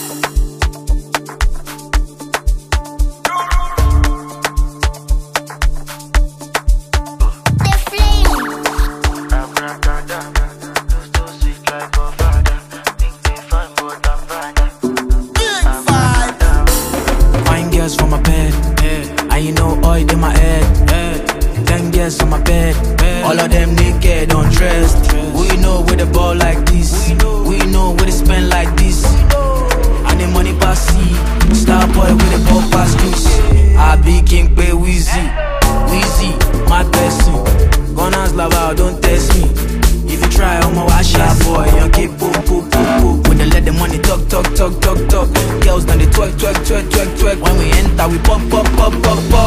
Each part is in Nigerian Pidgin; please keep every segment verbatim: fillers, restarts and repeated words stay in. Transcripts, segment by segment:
For my bed, yeah. And you know oil in my head, yeah. Ten girls on my bed, yeah. All of them naked, undressed. We know where the ball like this. We know, we know where they spend like this. And the money pass see. Star boy with the ball pass juice. I be king pay Weezy, Weezy, my person. Gunners lava, don't test me. If you try, I'm a wash out boy. You keep boom, boom, boom, boom. When they let the money talk, talk, talk, talk, talk. Girls now they twerk, twerk, twerk, twerk, twerk. When we enter, we pop, pop, pop, pop, pop.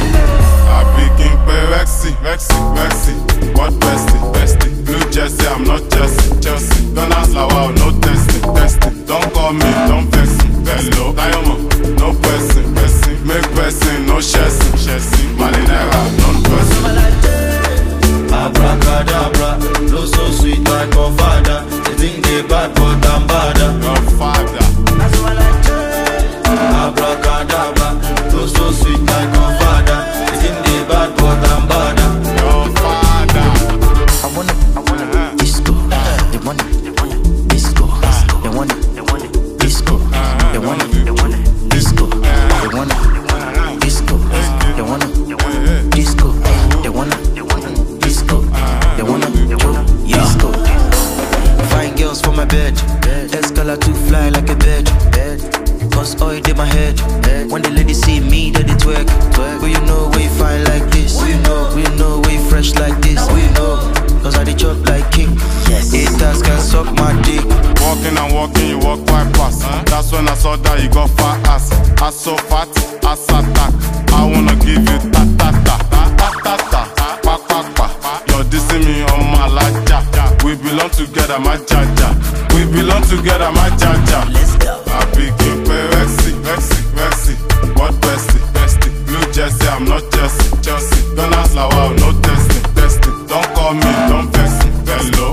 I be king pay Rexy, Rexy, Rexy. What bestie, bestie? Blue Jersey, I'm not Chelsea, Chelsea. Don't ask wow, no testing, testing. Don't call me, don't vex me. Hello, Diamond, no pressing, pressing. Make pressing, no chasing, chasing. Malinera, non-pressing. Abracadabra, flow so sweet like a father. They think they bad but I'm badder. Godfather. That's what I do. Abracadabra, flow so sweet like a father. They think they bad but I'm badder. Godfather. I wanna, I wanna disco. They want it, they want it. Disco. They want it, they want it. Disco. They want it, they want it. Disco. They want it, they want it. Disco. They want it, they want it. Disco. They want it, they want it. Disco, they wanna, they wanna, disco. Fine girls for my bed, Escala to fly like a bird. Cause oil in my head. When the ladies see me, they twerk. But you know we fine like this. We know, we know we fresh like this. We know, cause I dey chop like king. Yes, haters can suck my dick. Walking and walking, you walk quite fast. Huh? That's when I saw that you got fat ass. Ass so fat, ass attack. I wanna give you ta ta ta ta ta ta. You're dissing me on my laja. We belong together, my jaja. We belong together, my jaja. Let's go. I be king pay Rexy, Rexy, Rexy. What bestie, bestie? Blue Jersey, I'm not Chelsea, Chelsea. Don't ask wow, no testing, testing. Don't call me, don't vex me. Hello.